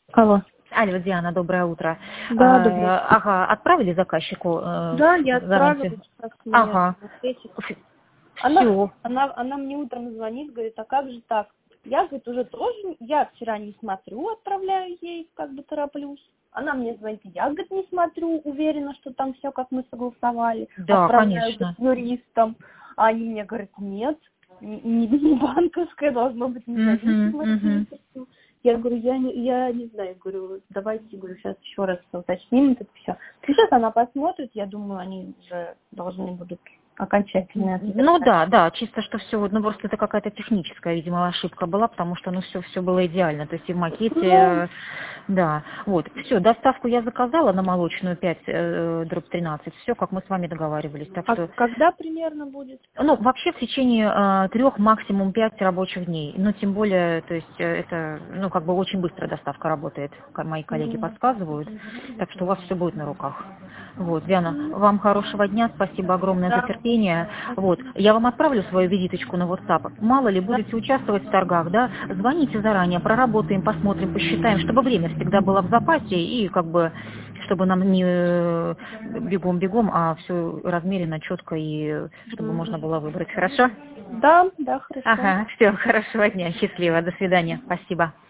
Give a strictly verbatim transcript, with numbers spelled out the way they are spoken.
Алло. Алло, Диана, доброе утро. Да, А, доброе. ага, отправили заказчику? э, Да, я гарантию? отправила, сейчас мне Ага. ответит. Ф- Она, Все. она, она мне утром звонит, говорит, а как же так? Я, говорит, уже тоже, я вчера не смотрю, отправляю ей, как бы тороплюсь. Она мне звонит, я, говорит, не смотрю, уверена, что там все, как мы согласовали. Да, Отправляю, конечно. говорит, юристам. А они мне говорят, нет, не, не- не банковское, должно быть Мгм, независимое мгм. юридическое. Я говорю, я не, я не знаю, говорю, давайте, говорю, сейчас еще раз уточним это все. Сейчас она посмотрит, я думаю, они уже должны будут окончательно ответ Ну дать. да, да, чисто что все, ну просто это какая-то техническая, видимо, ошибка была, потому что ну все, все было идеально, то есть и в макете, Ну, э, да, вот, все, доставку я заказала на молочную пять, э, дробь тринадцать, все, как мы с вами договаривались, так а что, когда примерно будет? ну вообще в течение э, трех, максимум пять рабочих дней, но тем более, то есть э, это, ну как бы очень быстро доставка работает, как мои коллеги Мгм. подсказывают, так что у вас все будет на руках. Вот, Диана, вам хорошего дня, спасибо огромное за Да, терпение. Вот, спасибо. я вам отправлю свою визиточку на WhatsApp. Мало ли, Да. будете участвовать в торгах, да, звоните заранее, проработаем, посмотрим, посчитаем, чтобы время всегда было в запасе и как бы, чтобы нам не э, бегом-бегом, а все размеренно, четко и чтобы Мгм. можно было выбрать. Хорошо? Да, да, хорошо. Ага, все, хорошего дня, счастливо, до свидания, спасибо.